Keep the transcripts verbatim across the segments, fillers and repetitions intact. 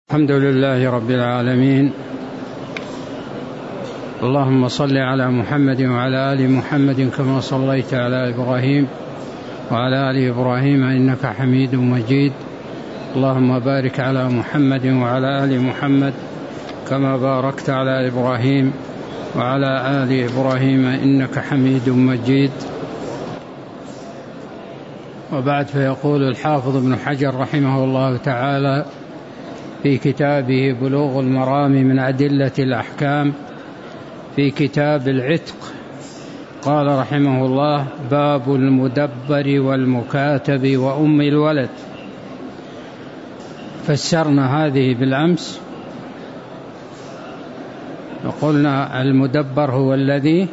الحمد لله رب العالمين. اللهم صل على محمد وعلى آل محمد كما صليت على إبراهيم وعلى آل إبراهيم إنك حميد مجيد. اللهم بارك على محمد وعلى آل محمد كما باركت على إبراهيم وعلى آل إبراهيم إنك حميد مجيد. وبعد، فيقول الحافظ ابن حجر رحمه الله تعالى في كتابه بلوغ المرام من أدلة الأحكام في كتاب العتق، قال رحمه الله: باب المدبر والمكاتب وأم الولد. فسرنا هذه بالأمس وقلنا المدبر هو الذي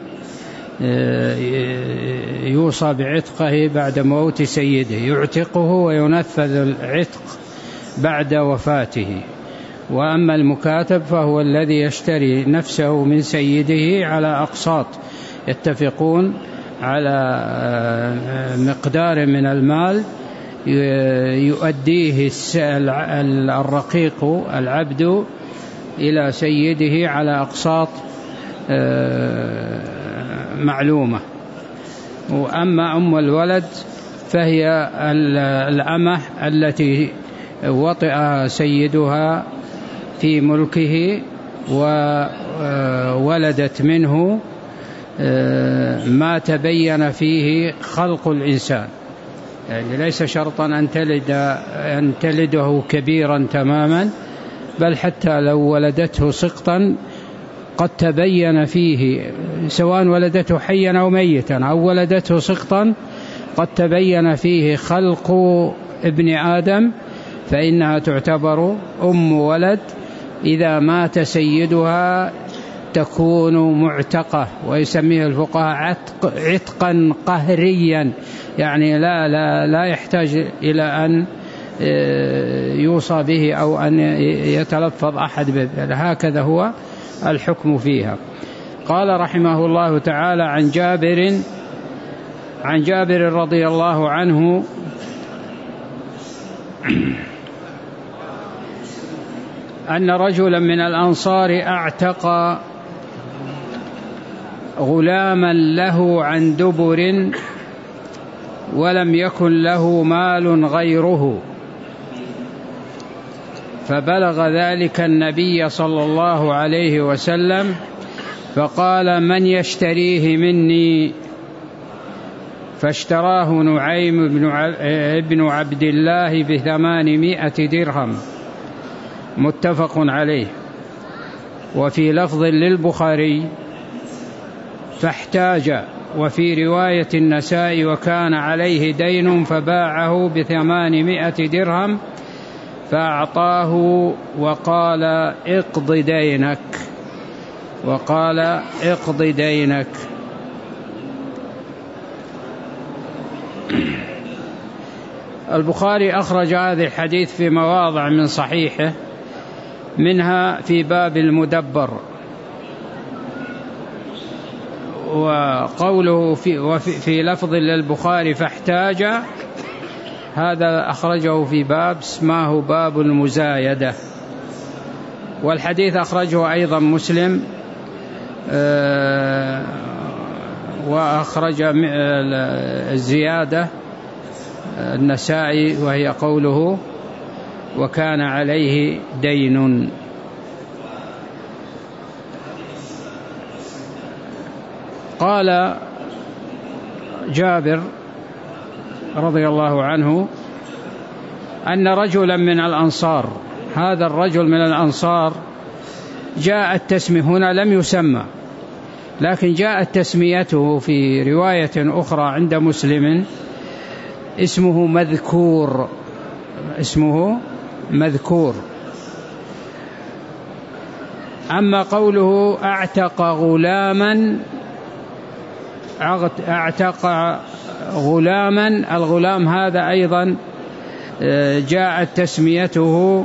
يوصى بعتقه بعد موت سيده، يعتقه وينفذ العتق بعد وفاته. وأما المكاتب فهو الذي يشتري نفسه من سيده على أقساط، يتفقون على مقدار من المال يؤديه الرقيق العبد إلى سيده على أقساط معلومة. وأما أم الولد فهي الأمة التي وطئ سيدها في ملكه وولدت منه ما تبين فيه خلق الإنسان، يعني ليس شرطا أن تلد أن تلده كبيرا تماما، بل حتى لو ولدته سقطا قد تبين فيه، سواء ولدته حيا أو ميتا أو ولدته سقطا، قد تبين فيه خلق ابن آدم، فإنها تعتبر أم ولد. إذا مات سيدها تكون معتقة، ويسميه الفقهاء عتق عتقا قهريا، يعني لا, لا, لا يحتاج إلى أن يوصى به أو أن يتلفظ أحد به، هكذا هو الحكم فيها. قال رحمه الله تعالى: عن جابر عن جابر رضي الله عنه أن رجلا من الأنصار أعتق غلاما له عن دبر ولم يكن له مال غيره، فبلغ ذلك النبي صلى الله عليه وسلم فقال: من يشتريه مني؟ فاشتراه نعيم بن عبد الله بثمانمائة درهم، متفق عليه. وفي لفظ للبخاري: فاحتاج. وفي رواية النسائي: وكان عليه دين فباعه بثمانمائة درهم فأعطاه وقال: اقض دينك وقال اقض دينك. البخاري أخرج هذا الحديث في مواضع من صحيحه، منها في باب المدبر. وقوله في, وفي في لفظ للبخاري فاحتاج، هذا أخرجه في باب اسمه باب المزايدة. والحديث أخرجه أيضا مسلم، وأخرج الزيادة النسائي، وهي قوله: وكان عليه دين. قال جابر رضي الله عنه أن رجلا من الأنصار، هذا الرجل من الأنصار جاء التسمية هنا لم يسمى، لكن جاءت تسميته في رواية أخرى عند مسلم، اسمه مذكور اسمه مذكور. أما قوله أعتق غلاما أعتق غلاما الغلام هذا أيضا جاءت تسميته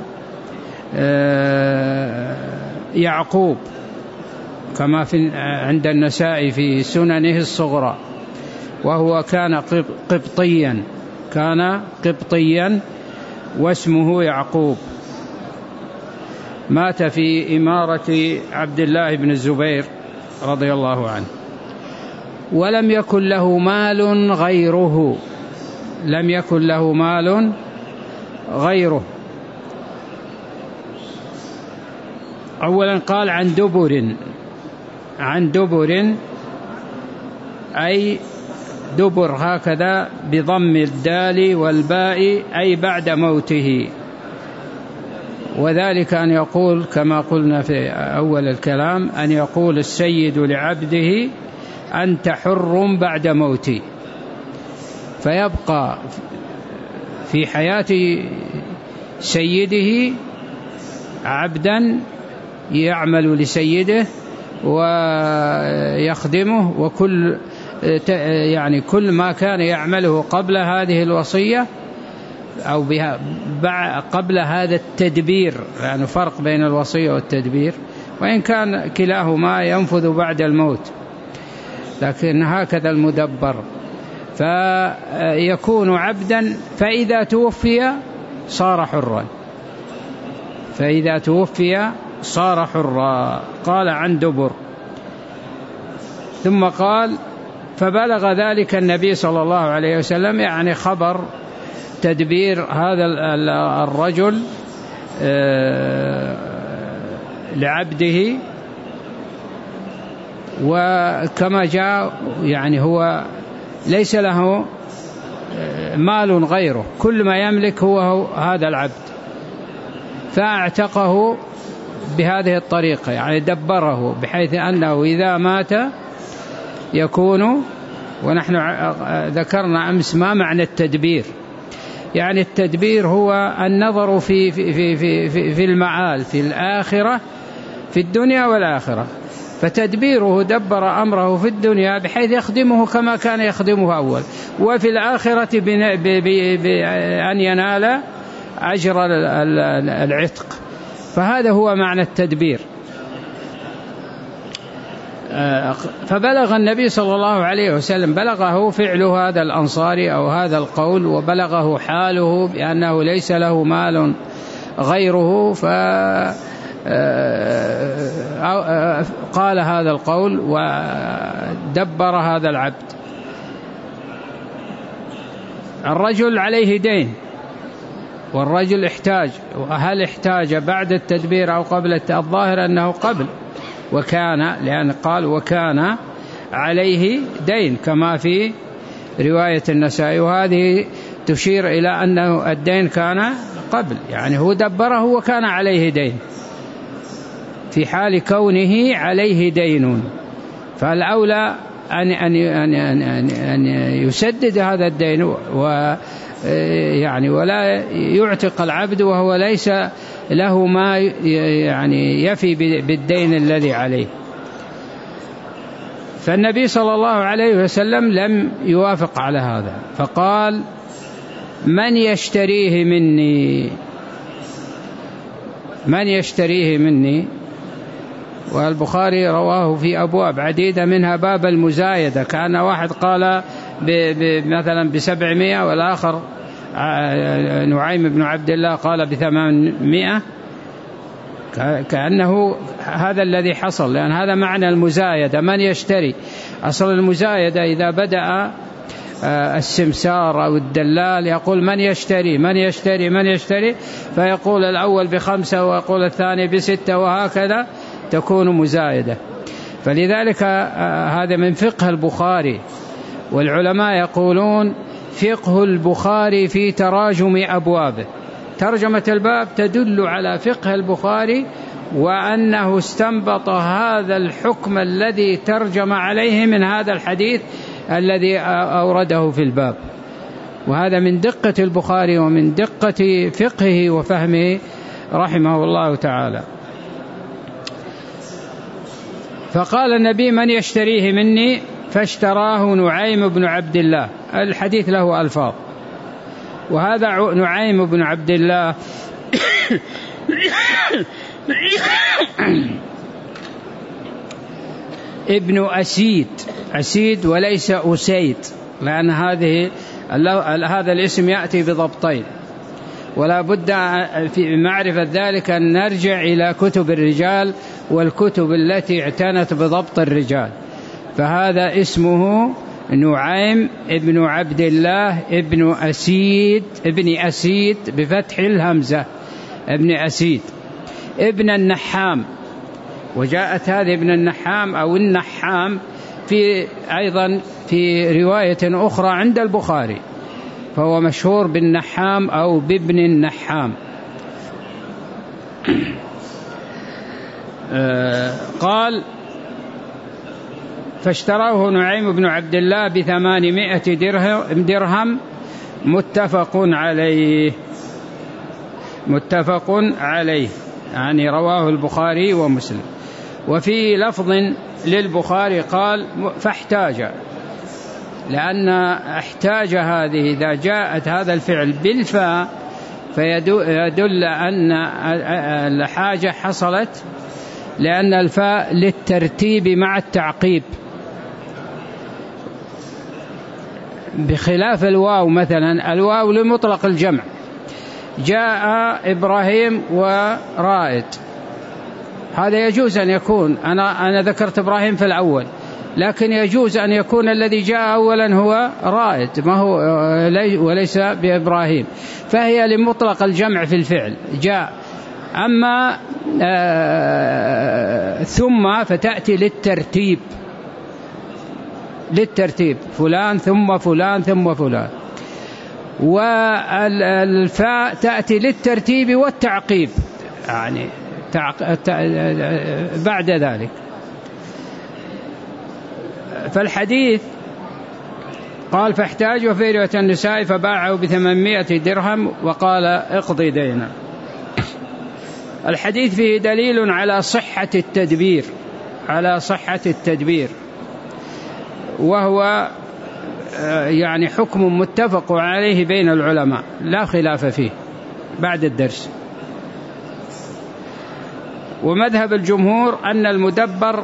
يعقوب، كما في عند النسائي في سننه الصغرى، وهو كان قبطيا كان قبطيا واسمه يعقوب. مات في إمارة عبد الله بن الزبير رضي الله عنه، ولم يكن له مال غيره، لم يكن له مال غيره. أولا قال عن دبر، عن دبر أي دبر هكذا بضم الدال والباء أي بعد موته، وذلك أن يقول كما قلنا في أول الكلام أن يقول السيد لعبده أنت حر بعد موتي، فيبقى في حياة سيده عبدا يعمل لسيده ويخدمه، وكل يعني كل ما كان يعمله قبل هذه الوصية أو بها قبل هذا التدبير، يعني فرق بين الوصية والتدبير، وإن كان كلاهما ينفذ بعد الموت، لكن هكذا المدبر. فيكون عبدا فإذا توفي صار حرا، فإذا توفي صار حرا. قال عن دبر، ثم قال فبلغ ذلك النبي صلى الله عليه وسلم، يعني خبر تدبير هذا الرجل لعبده، وكما جاء يعني هو ليس له مال غيره، كل ما يملك هو هذا العبد، فاعتقه بهذه الطريقة، يعني دبره بحيث أنه إذا مات يكون، ونحن ذكرنا أمس ما معنى التدبير، يعني التدبير هو النظر في في في في في المعال في الآخرة، في الدنيا والآخرة، فتدبيره دبر أمره في الدنيا بحيث يخدمه كما كان يخدمه أول، وفي الآخرة بأن ينال أجر العتق، فهذا هو معنى التدبير. فبلغ النبي صلى الله عليه وسلم، بلغه فعل هذا الأنصاري أو هذا القول، وبلغه حاله بأنه ليس له مال غيره، فقال هذا القول ودبر هذا العبد. الرجل عليه دين، والرجل احتاج، وهل احتاج بعد التدبير أو قبل؟ الظاهر أنه قبل، وكان، لأن قال وكان عليه دين كما في رواية النسائي، وهذه تشير إلى أنه الدين كان قبل، يعني هو دبره وكان عليه دين، في حال كونه عليه دين، فالأولى أن أن أن أن أن يسدد هذا الدين، و يعني ولا يعتق العبد وهو ليس له ما يعني يفي بالدين الذي عليه. فالنبي صلى الله عليه وسلم لم يوافق على هذا، فقال من يشتريه مني، من يشتريه مني. والبخاري رواه في أبواب عديدة، منها باب المزايدة، كان واحد قال مثلا بسبعمائة، والآخر نعيم بن عبد الله قال بثمانمائة، كأنه هذا الذي حصل، لأن هذا معنى المزايدة، من يشتري. أصل المزايدة إذا بدأ السمسار أو الدلال يقول من يشتري من يشتري من يشتري، فيقول الأول بخمسة ويقول الثاني بستة، وهكذا تكون مزايدة. فلذلك هذا من فقه البخاري، والعلماء يقولون فقه البخاري في تراجم أبوابه، ترجمة الباب تدل على فقه البخاري، وأنه استنبط هذا الحكم الذي ترجم عليه من هذا الحديث الذي أورده في الباب، وهذا من دقة البخاري ومن دقة فقهه وفهمه رحمه الله تعالى. فقال النبي من يشتريه مني، فاشتراه نعيم بن عبد الله. الحديث له ألفاظ، وهذا نعيم بن عبد الله ابن أسيد، أسيد وليس أسيد، لأن هذه هذا الاسم يأتي بضبطين، ولا بد في معرفة ذلك أن نرجع إلى كتب الرجال والكتب التي اعتنت بضبط الرجال. فهذا اسمه نعيم ابن عبد الله ابن أسيد ابن أسيد بفتح الهمزة ابن أسيد ابن النحام. وجاءت هذه ابن النحام أو النحام في أيضا في رواية أخرى عند البخاري، فهو مشهور بالنحام أو بابن النحام. قال فاشتراه نعيم بن عبد الله بثمانمائة درهم متفق عليه متفق عليه يعني رواه البخاري ومسلم. وفي لفظ للبخاري قال فاحتاج، لأن احتاج هذه إذا جاءت هذا الفعل بالفاء فيدل أن الحاجة حصلت، لأن الفاء للترتيب مع التعقيب، بخلاف الواو. مثلا الواو لمطلق الجمع، جاء إبراهيم ورائد، هذا يجوز أن يكون أنا أنا ذكرت إبراهيم في الأول، لكن يجوز أن يكون الذي جاء أولا هو رائد ما هو وليس بإبراهيم، فهي لمطلق الجمع في الفعل جاء. أما آه ثم فتأتي للترتيب للترتيب فلان ثم فلان ثم فلان. والفاء تأتي للترتيب والتعقيب يعني بعد ذلك. فالحديث قال فاحتاج وفي رواية النساء فباعه بثمانمائة درهم وقال اقضي دينا. الحديث فيه دليل على صحة التدبير على صحة التدبير وهو يعني حكم متفق عليه بين العلماء لا خلاف فيه بعد الدرس. ومذهب الجمهور أن المدبر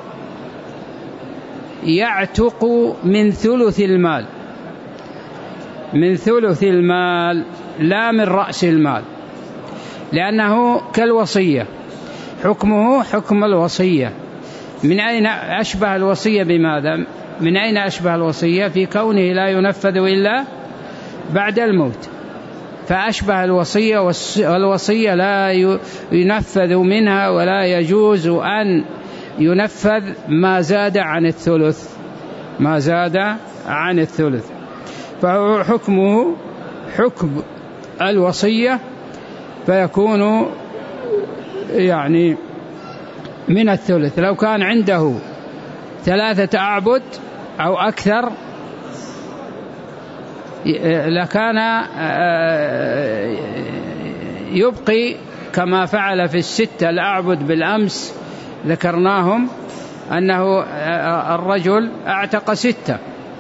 يعتق من ثلث المال من ثلث المال لا من رأس المال، لأنه كالوصية، حكمه حكم الوصية. من أين أشبه الوصية بماذا؟ من أين أشبه الوصية؟ في كونه لا ينفذ إلا بعد الموت، فأشبه الوصية، والوصية لا ينفذ منها ولا يجوز أن ينفذ ما زاد عن الثلث ما زاد عن الثلث فهو حكمه حكم الوصية، فيكون يعني من الثلث. لو كان عنده ثلاثة أعبد أو أكثر لكان يبقي كما فعل في الستة الأعبد بالأمس ذكرناهم، أنه الرجل اعتق ستة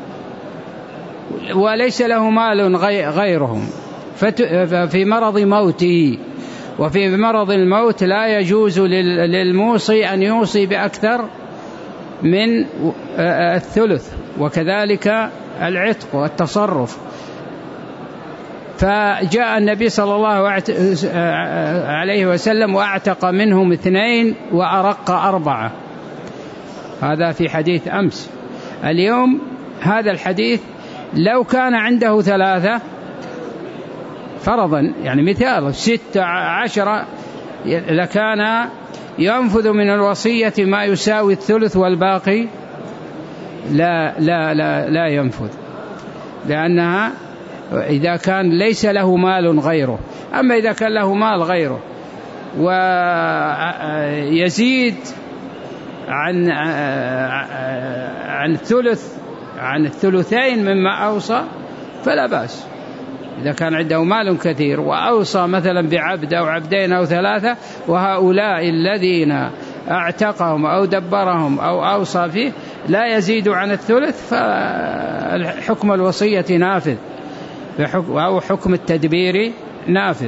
وليس له مال غيرهم في مرض موته، وفي مرض الموت لا يجوز للموصي أن يوصي بأكثر من الثلث، وكذلك العتق والتصرف. فجاء النبي صلى الله عليه وسلم وأعتق منهم اثنين وأرق أربعة، هذا في حديث أمس. اليوم هذا الحديث لو كان عنده ثلاثة فرضا يعني مثال ستة عشرة لكان ينفذ من الوصية ما يساوي الثلث، والباقي لا لا لا لا ينفذ، لأنها إذا كان ليس له مال غيره. أما إذا كان له مال غيره ويزيد عن عن الثلث عن الثلثين مما أوصى فلا بأس. إذا كان عنده مال كثير وأوصى مثلا بعبد أو عبدين أو ثلاثة، وهؤلاء الذين اعتقهم أو دبرهم أو أوصى فيه لا يزيد عن الثلث، فحكم الوصية نافذ أو حكم التدبير نافذ.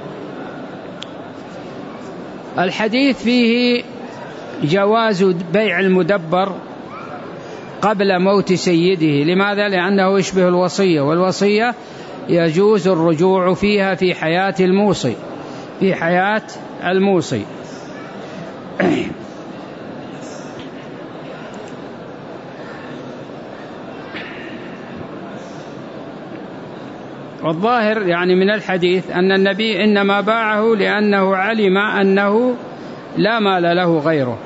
الحديث فيه جواز بيع المدبر قبل موت سيده. لماذا؟ لأنه يشبه الوصية، والوصية يجوز الرجوع فيها في حياة الموصي في حياة الموصي والظاهر يعني من الحديث أن النبي إنما باعه لأنه علم أنه لا مال له غيره.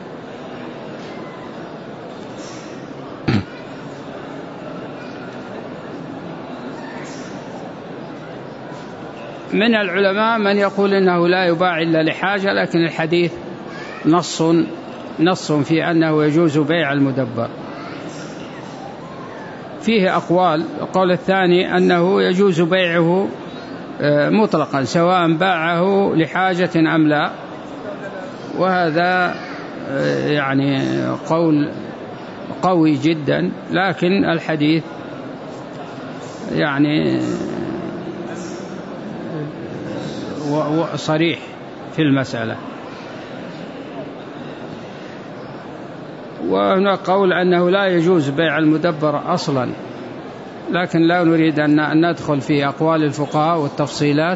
من العلماء من يقول إنه لا يباع إلا لحاجة، لكن الحديث نص نص في أنه يجوز بيع المدبر. فيه أقوال. القول الثاني أنه يجوز بيعه مطلقا سواء باعه لحاجة أم لا، وهذا يعني قول قوي جدا، لكن الحديث يعني صريح في المسألة. وهناك قول أنه لا يجوز بيع المدبر أصلا، لكن لا نريد أن ندخل في أقوال الفقهاء والتفصيلات.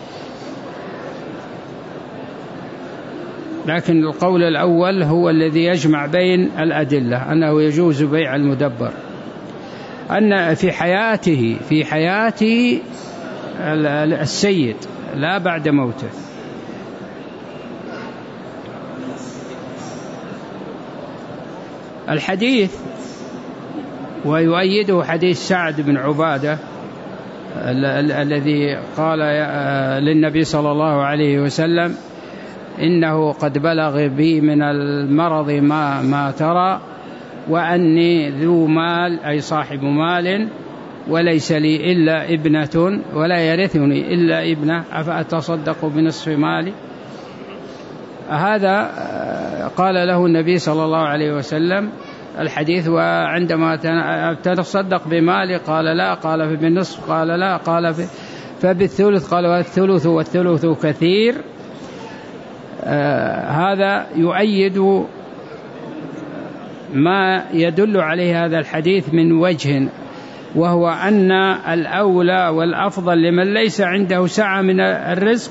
لكن القول الأول هو الذي يجمع بين الأدلة، أنه يجوز بيع المدبر، أن في حياته في حياته السيد لا بعد موته. الحديث ويؤيده حديث سعد بن عبادة الذي قال للنبي صلى الله عليه وسلم: إنه قد بلغ بي من المرض ما, ما ترى، وأني ذو مال أي صاحب مال، وليس لي إلا ابنة ولا يرثني إلا ابنة، أفأتصدق بنصف مالي؟ هذا قال له النبي صلى الله عليه وسلم الحديث: وعندما تتصدق بمالي؟ قال لا. قال فبالنصف؟ قال لا. قال فبالثلث؟ قال والثلث والثلث كثير. آه هذا يؤيد ما يدل عليه هذا الحديث من وجه، وهو أن الأولى والأفضل لمن ليس عنده سعة من الرزق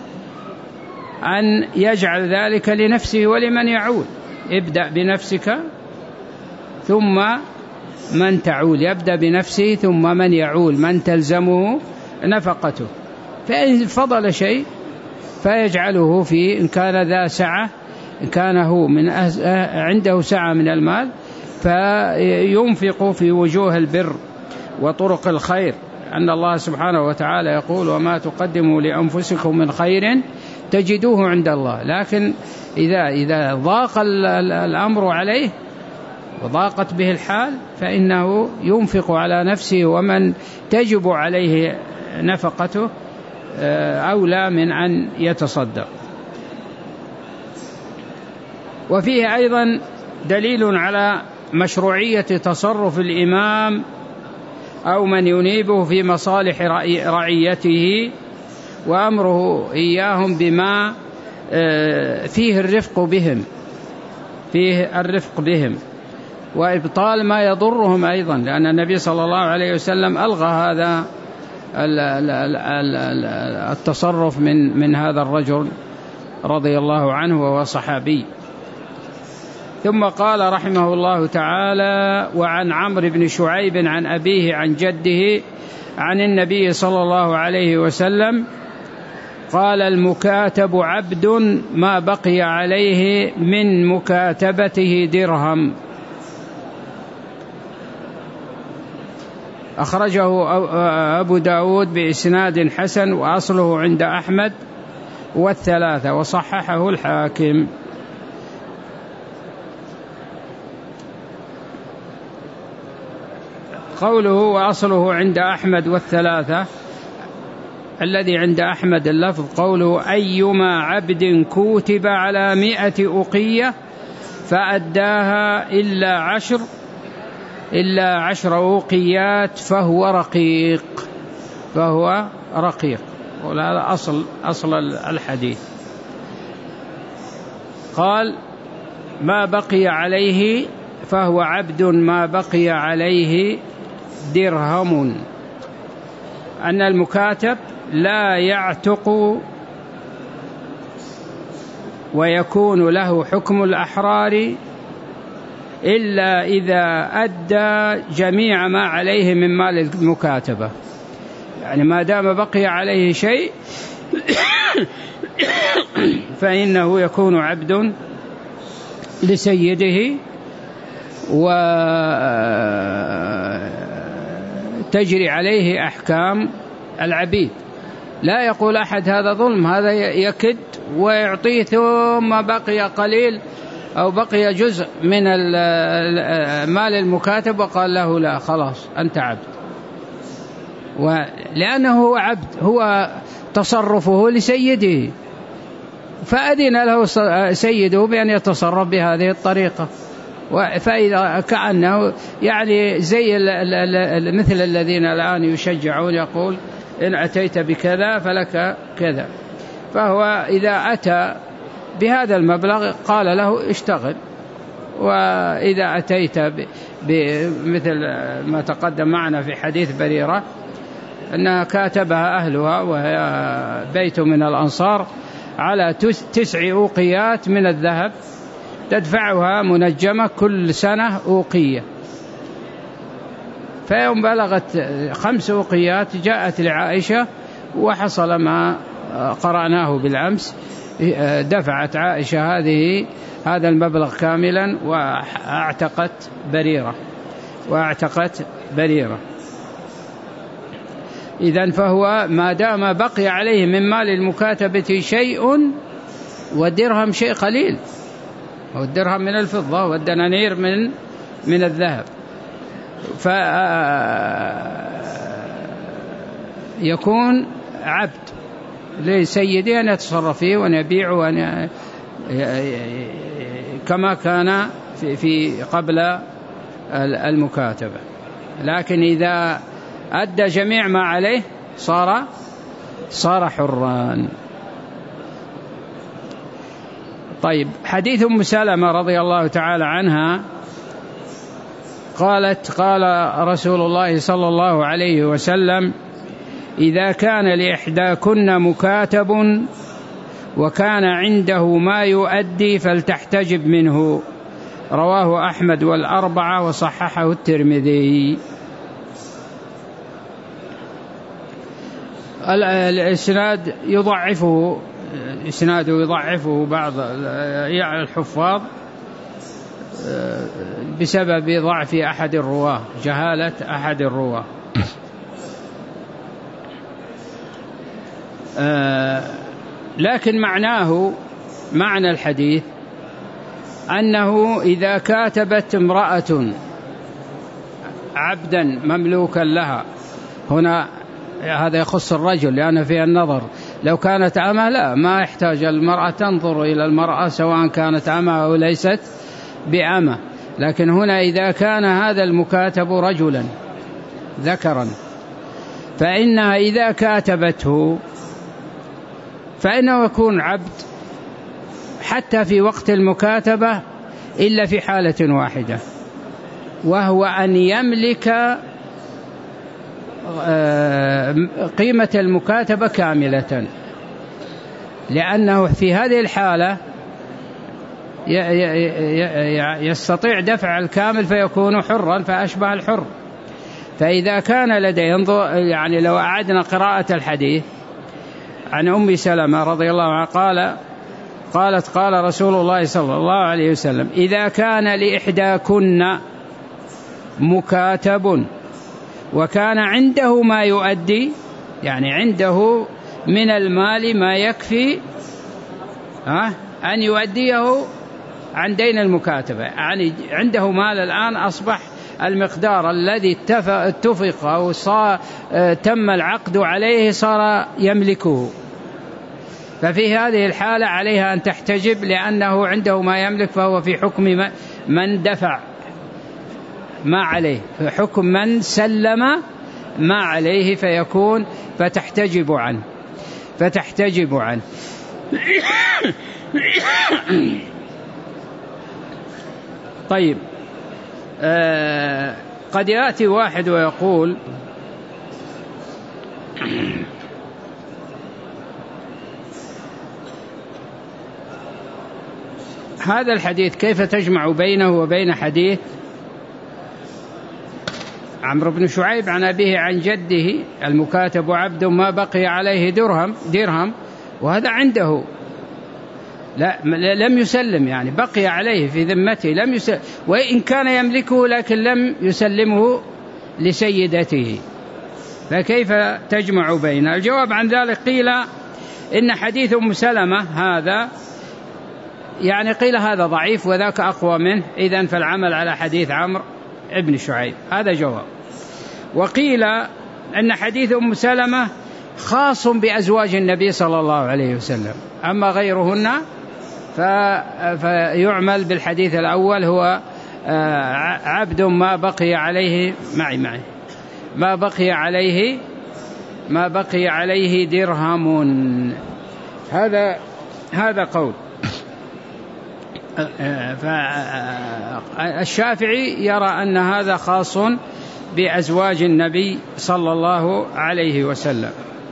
أن يجعل ذلك لنفسه ولمن يعول. ابدأ بنفسك ثم من تعول، يبدأ بنفسه ثم من يعول، من تلزمه نفقته. فإن فضل شيء فيجعله في، إن كان ذا سعة، إن كان هو من عنده سعة من المال فينفق في وجوه البر وطرق الخير، أن الله سبحانه وتعالى يقول: وما تقدموا لأنفسكم من خير تجدوه عند الله. لكن إذا إذا ضاق الأمر عليه وضاقت به الحال فإنه ينفق على نفسه، ومن تجب عليه نفقته أولى من أن يتصدق. وفيه أيضا دليل على مشروعية تصرف الإمام أو من ينيبه في مصالح رعيته وأمره إياهم بما فيه الرفق بهم فيه الرفق بهم وإبطال ما يضرهم أيضا، لأن النبي صلى الله عليه وسلم ألغى هذا التصرف من من هذا الرجل رضي الله عنه وهو صحابي. ثم قال رحمه الله تعالى: وعن عمرو بن شعيب عن أبيه عن جده عن النبي صلى الله عليه وسلم قال: المكاتب عبد ما بقي عليه من مكاتبته درهم. أخرجه أبو داود بإسناد حسن، وأصله عند أحمد والثلاثة، وصححه الحاكم. قوله وأصله عند أحمد والثلاثة، الذي عند أحمد اللفظ قوله: أيما عبد كوتب على مئة أقية فأداها إلا عشر إلا عشر أوقيات فهو رقيق فهو رقيق وهذا أصل أصل الحديث. قال: ما بقي عليه فهو عبد ما بقي عليه درهم. أن المكاتب لا يعتق ويكون له حكم الأحرار إلا إذا أدى جميع ما عليه من مال المكاتبة، يعني ما دام بقي عليه شيء فإنه يكون عبد لسيده وتجري عليه أحكام العبيد. لا يقول أحد هذا ظلم، هذا يكد ويعطيه ثم بقي قليل أو بقي جزء من مال المكاتب وقال له لا خلاص أنت عبد، ولأنه هو عبد، هو تصرفه لسيده فأذن له سيده بأن يتصرف بهذه الطريقة. فإذا كأنه يعني زي مثل الذين الآن يشجعون يقول إن أتيت بكذا فلك كذا، فهو إذا أتى بهذا المبلغ قال له اشتغل، وإذا أتيت بمثل ما تقدم معنا في حديث بريرة أنها كاتبها أهلها وهي بيت من الأنصار على تسع أوقيات من الذهب تدفعها منجمة كل سنة أوقية، فيوم بلغت خمس أوقيات جاءت لعائشة وحصل ما قرأناه بالأمس، دفعت عائشة هذه هذا المبلغ كاملا واعتقت بريرة واعتقت بريرة. إذن فهو ما دام بقي عليه من مال المكاتبة شيء، والدرهم شيء قليل، والدرهم من الفضة والدنانير من من الذهب، فيكون عبد لسيده أن يتصرف فيه وأن يبيعه وأن كما كان في, في قبل المكاتبة. لكن إذا أدى جميع ما عليه صار صار حران. طيب، حديث أم سلمة رضي الله تعالى عنها قالت قال رسول الله صلى الله عليه وسلم إذا كان لإحداكن مكاتب وكان عنده ما يؤدي فلتحتجب منه، رواه أحمد والأربعة وصححه الترمذي. الإسناد يضعفه إسناده يضعفه بعض الحفاظ بسبب ضعف أحد الرواه، جهالة أحد الرواه. لكن معناه معنى الحديث أنه إذا كاتبت امرأة عبدا مملوكا لها، هنا هذا يخص الرجل لأن فيها النظر، لو كانت أمة لا ما يحتاج المرأة تنظر إلى المرأة سواء كانت أمة أو ليست بأمة، لكن هنا إذا كان هذا المكاتب رجلا ذكرا فإنها إذا كاتبته فإنه يكون عبد حتى في وقت المكاتبة إلا في حالة واحدة، وهو أن يملك قيمة المكاتبة كاملة، لأنه في هذه الحالة يستطيع دفع الكامل فيكون حرا فأشبه الحر. فإذا كان لديه يعني لو أعدنا قراءة الحديث عن أم سلمة رضي الله عنها قال قالت قال رسول الله صلى الله عليه وسلم إذا كان لإحداكن مكاتب وكان عنده ما يؤدي، يعني عنده من المال ما يكفي أن يؤديه عن دين المكاتبة، يعني عنده مال الآن أصبح المقدار الذي اتفق أو صار تم العقد عليه صار يملكه، ففي هذه الحالة عليها أن تحتجب لأنه عنده ما يملك، فهو في حكم من دفع ما عليه، في حكم من سلم ما عليه فيكون فتحتجب عنه فتحتجب عنه طيب، آه قد يأتي واحد ويقول هذا الحديث كيف تجمع بينه وبين حديث عمرو بن شعيب عن أبيه عن جده المكاتب عبد ما بقي عليه درهم درهم وهذا عنده لا لم يسلم، يعني بقي عليه في ذمته لم يسلم، وإن كان يملكه لكن لم يسلمه لسيدته، فكيف تجمع بين؟ الجواب عن ذلك قيل إن حديث أم سلمة هذا يعني قيل هذا ضعيف وذاك أقوى منه، إذن فالعمل على حديث عمرو ابن شعيب، هذا جواب. وقيل أن حديث أم سلمة خاص بأزواج النبي صلى الله عليه وسلم، أما غيرهن فيعمل بالحديث الأول هو عبد ما بقي عليه معي معي ما بقي عليه ما بقي عليه درهم، هذا هذا قول. فالشافعي يرى أن هذا خاص بأزواج النبي صلى الله عليه وسلم.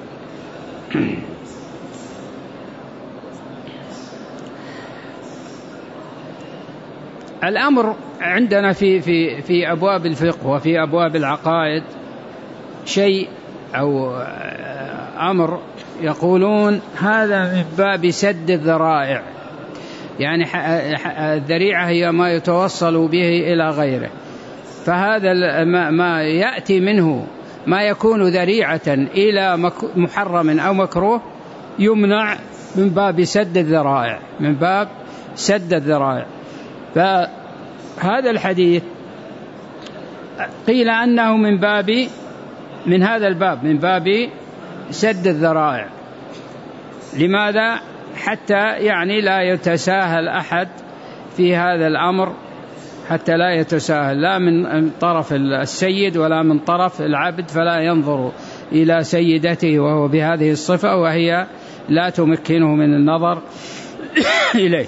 الأمر عندنا في في في أبواب الفقه وفي أبواب العقائد شيء أو أمر يقولون هذا من باب سد الذرائع، يعني الذريعة هي ما يتوصل به إلى غيره، فهذا ما يأتي منه ما يكون ذريعة إلى محرم أو مكروه يمنع من باب سد الذرائع، من باب سد الذرائع. فهذا الحديث قيل أنه من باب من هذا الباب من باب سد الذرائع. لماذا؟ حتى يعني لا يتساهل أحد في هذا الأمر، حتى لا يتساهل لا من طرف السيد ولا من طرف العبد، فلا ينظر إلى سيدته وهو بهذه الصفة وهي لا تمكنه من النظر إليه.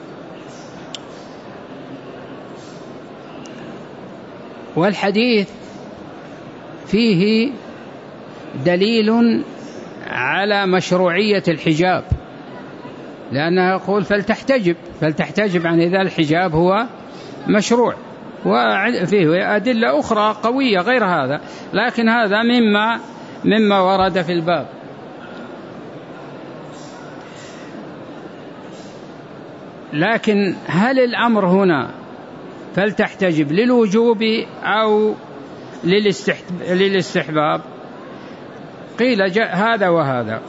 والحديث فيه دليل على مشروعية الحجاب، لأنه يقول فلتحتجب فلتحتجب عن إذا الحجاب هو مشروع، وفيه أدلة أخرى قوية غير هذا، لكن هذا مما مما ورد في الباب. لكن هل الأمر هنا فلتحتجب للوجوب أو للاستحباب؟ قيل جاء هذا وهذا،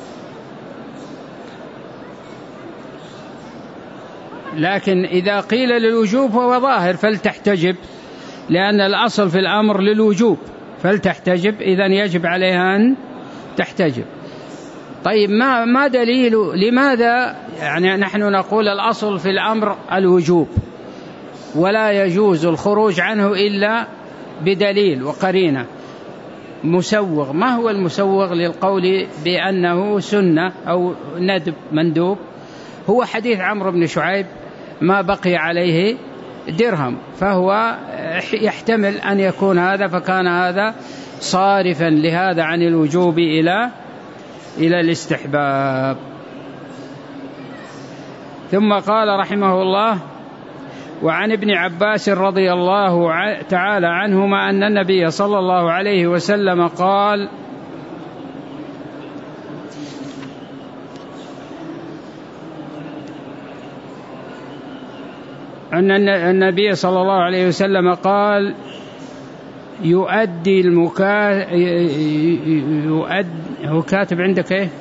لكن إذا قيل للوجوب فهو ظاهر فلتحتجب، لأن الأصل في الأمر للوجوب، فلتحتجب إذن يجب عليها أن تحتجب. طيب ما ما دليل لماذا يعني نحن نقول الأصل في الأمر الوجوب ولا يجوز الخروج عنه إلا بدليل وقرينة مسوغ؟ ما هو المسوغ للقول بأنه سنة أو ندب مندوب؟ هو حديث عمرو بن شعيب ما بقي عليه درهم، فهو يحتمل أن يكون هذا، فكان هذا صارفا لهذا عن الوجوب إلى إلى الاستحباب. ثم قال رحمه الله: وعن ابن عباس رضي الله تعالى عنهما أن النبي صلى الله عليه وسلم قال: أن النبي صلى الله عليه وسلم قال: يؤدي المكاتب يؤد هو كاتب عندك إيه؟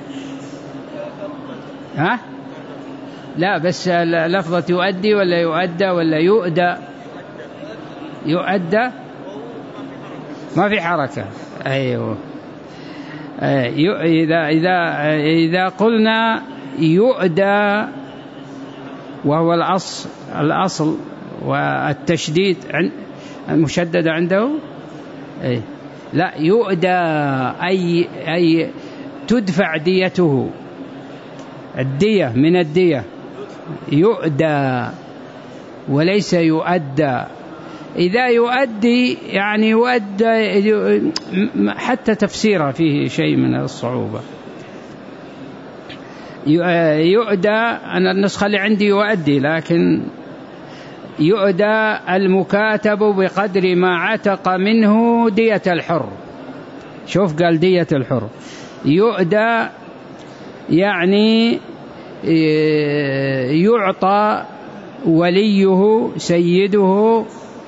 ها؟ لا بس لفظة يؤدي ولا يؤدى ولا يؤدى؟ يؤدى ما في حركة. أيوه إذا إذا إذا قلنا يؤدى وهو الأصل الأصل والتشديد المشدد عنده، أي لا يؤدى أي أي تدفع ديته، الدية من الدية، يؤدى وليس يؤدى. إذا يؤدي يعني يؤدى حتى تفسيرها فيه شيء من الصعوبة. يؤدى أنا النسخة اللي عندي يؤدي، لكن يؤدى المكاتب بقدر ما عتق منه دية الحر. شوف قال دية الحر، يؤدى يعني يعطى وليه سيده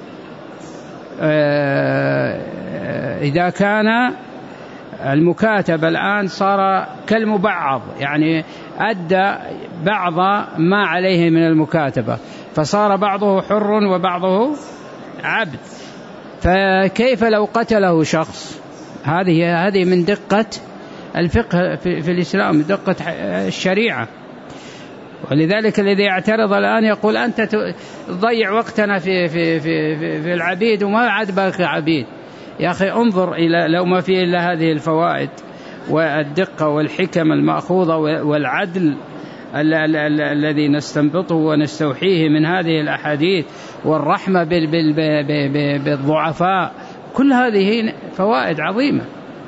إذا كان المكاتب الآن صار كالمبعض، يعني أدى بعض ما عليه من المكاتبة، فصار بعضه حر وبعضه عبد. فكيف لو قتله شخص؟ هذه هذه من دقة الفقه في, في الإسلام، دقة الشريعة. ولذلك الذي يعترض الآن يقول أنت تضيع وقتنا في, في, في, في, في العبيد وما عاد باقي عبيد. يا أخي انظر إلى لو ما فيه إلا هذه الفوائد والدقة والحكم المأخوذة والعدل الذي نستنبطه ونستوحيه من هذه الأحاديث، والرحمة بالضعفاء، كل هذه فوائد عظيمة.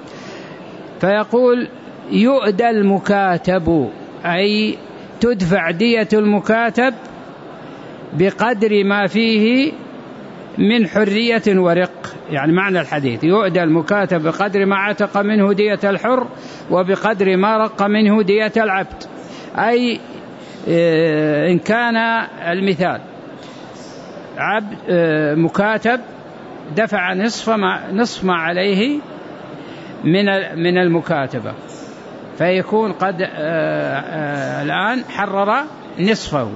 فيقول يؤدى المكاتب، أي تدفع دية المكاتب بقدر ما فيه من حرية ورق. يعني معنى الحديث يؤدى المكاتب بقدر ما عتق منه دية الحر وبقدر ما رق منه دية العبد. أي إن كان المثال عبد مكاتب دفع نصف ما, نصف ما عليه من من المكاتبة، فيكون قد الآن حرر نصفه.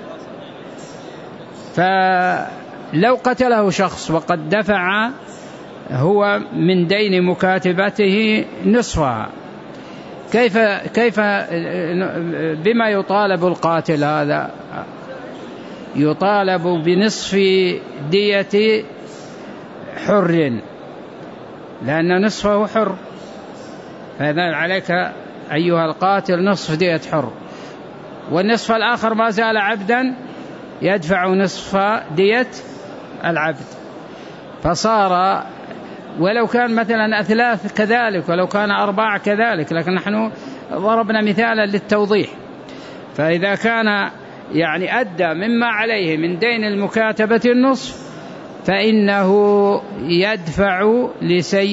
فلو قتله شخص وقد دفع هو من دين مكاتبته نصفها، كيف كيف بما يطالب القاتل هذا؟ يطالب بنصف دية حر، لأن نصفه حر، فإذا عليك أيها القاتل نصف دية حر، والنصف الآخر ما زال عبدا يدفع نصف دية العبد. فصار ولو كان مثلا أثلاث كذلك، ولو كان أربعة كذلك، لكن نحن ضربنا مثالا للتوضيح. فإذا كان يعني أدى مما عليه من دين المكاتبة النصف، فإنه يدفع لسي...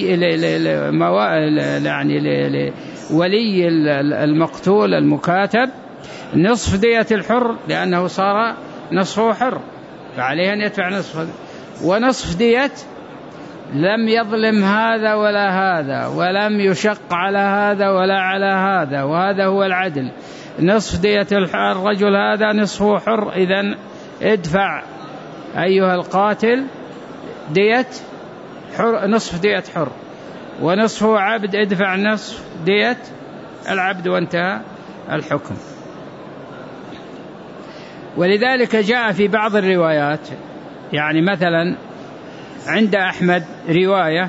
يعني لولي المقتول المكاتب نصف دية الحر، لأنه صار نصفه حر، فعليه أن يدفع نصف، ونصف دية لم يظلم هذا ولا هذا، ولم يشق على هذا ولا على هذا، وهذا هو العدل. نصف دية الرجل هذا نصفه حر، إذن ادفع أيها القاتل دية حر، نصف دية حر، ونصفه عبد، ادفع نصف دية العبد، وانتهى الحكم. ولذلك جاء في بعض الروايات، يعني مثلا عند أحمد رواية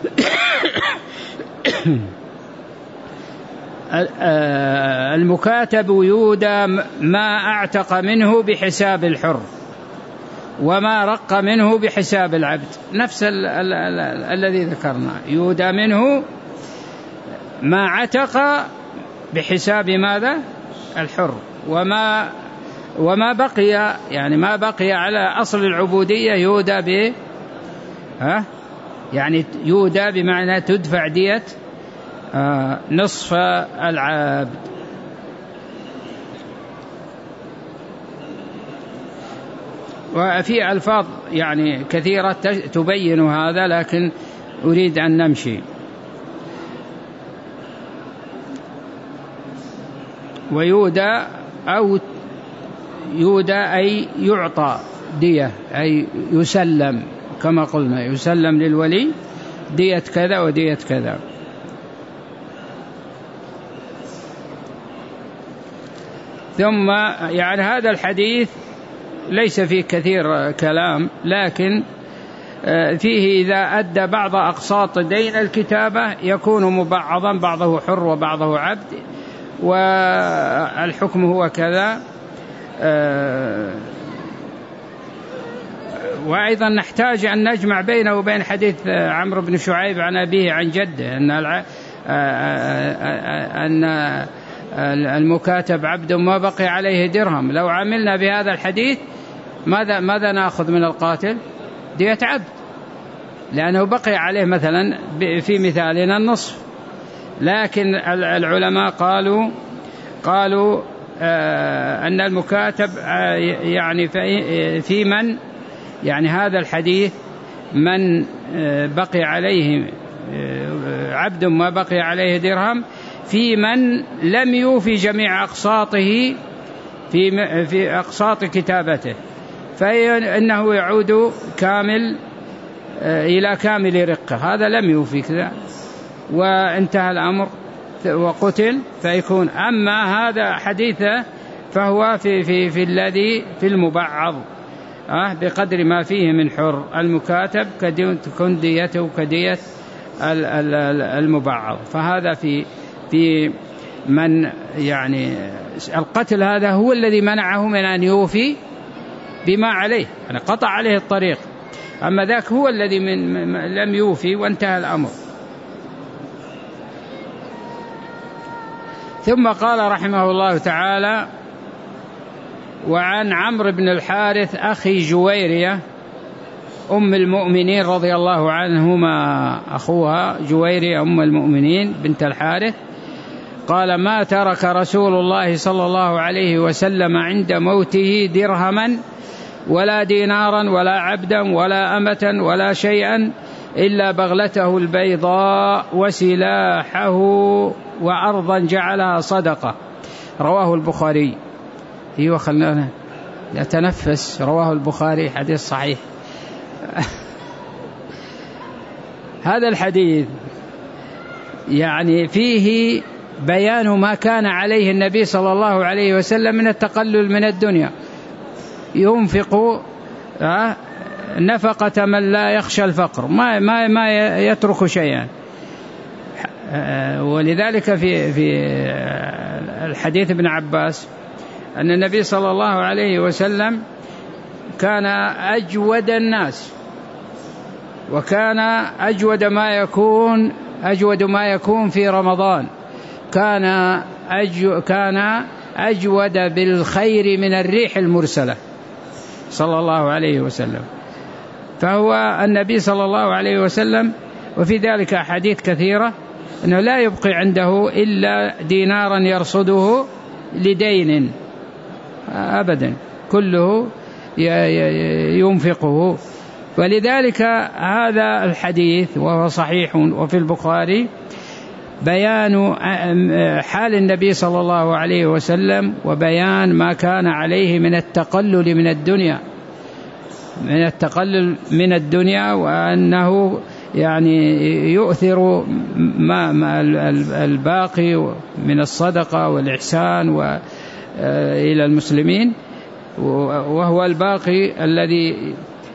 المكاتب يودى ما اعتق منه بحساب الحر، وما رق منه بحساب العبد، نفس ال ال ال الذي ذكرنا، يودى منه ما عتق بحساب ماذا؟ الحر، وما وما بقي، يعني ما بقي على أصل العبودية يودى ب ها يعني يودى بمعنى تدفع دية آه نصف العبد. وفي ألفاظ يعني كثيرة تبين هذا، لكن أريد أن نمشي. ويودى أو يودى أي يعطى دية، أي يسلم، كما قلنا يسلم للولي دية كذا ودية كذا. ثم يعني هذا الحديث ليس فيه كثير كلام، لكن فيه إذا أدى بعض أقساط دين الكتابة يكون مبعضا، بعضه حر وبعضه عبد، والحكم هو كذا. وأيضا نحتاج أن نجمع بينه وبين حديث عمرو بن شعيب عن أبيه عن جده أن أن المكاتب عبد ما بقي عليه درهم. لو عملنا بهذا الحديث ماذا ماذا نأخذ من القاتل؟ دية عبد، لأنه بقي عليه مثلا في مثالنا النصف. لكن العلماء قالوا قالوا آه أن المكاتب آه يعني في من يعني هذا الحديث من آه بقي عليه آه عبد ما بقي عليه درهم، في من لم يوفي جميع أقساطه في في أقساط كتابته، فإنه يعود كامل إلى كامل رقة، هذا لم يوفي كذا وانتهى الأمر وقتل فيكون. أما هذا حديثه فهو في في في الذي في المبعض أه بقدر ما فيه من حر، المكاتب كن ديته كدية المبعض. فهذا في في من يعني القتل هذا هو الذي منعه من أن يوفي بما عليه، يعني قطع عليه الطريق. أما ذاك هو الذي من لم يوفي وانتهى الأمر. ثم قال رحمه الله تعالى: وعن عمرو بن الحارث أخي جويرية أم المؤمنين رضي الله عنهما، أخوها جويرية أم المؤمنين بنت الحارث، قال: ما ترك رسول الله صلى الله عليه وسلم عند موته درهما ولا دينارا ولا عبدا ولا أمة ولا شيئا إلا بغلته البيضاء وسلاحه وأرضا جعلها صدقة. رواه البخاري. ايوه خلنا نتنفس. رواه البخاري، حديث صحيح. هذا الحديث يعني فيه بيان ما كان عليه النبي صلى الله عليه وسلم من التقلل من الدنيا، ينفق نفقة من لا يخشى الفقر، ما ما ما يترك شيئا. ولذلك في في الحديث ابن عباس أن النبي صلى الله عليه وسلم كان أجود الناس، وكان أجود ما يكون أجود ما يكون في رمضان، كان أجو كان أجود بالخير من الريح المرسلة صلى الله عليه وسلم. فهو النبي صلى الله عليه وسلم، وفي ذلك أحاديث كثيرة أنه لا يبقي عنده إلا دينارا يرصده لدين أبدا، كله ينفقه. ولذلك هذا الحديث وهو صحيح وفي البخاري بيان حال النبي صلى الله عليه وسلم، وبيان ما كان عليه من التقلل من الدنيا من التقلل من الدنيا وأنه يعني يؤثر ما, ما الباقي من الصدقة والإحسان إلى المسلمين، وهو الباقي الذي،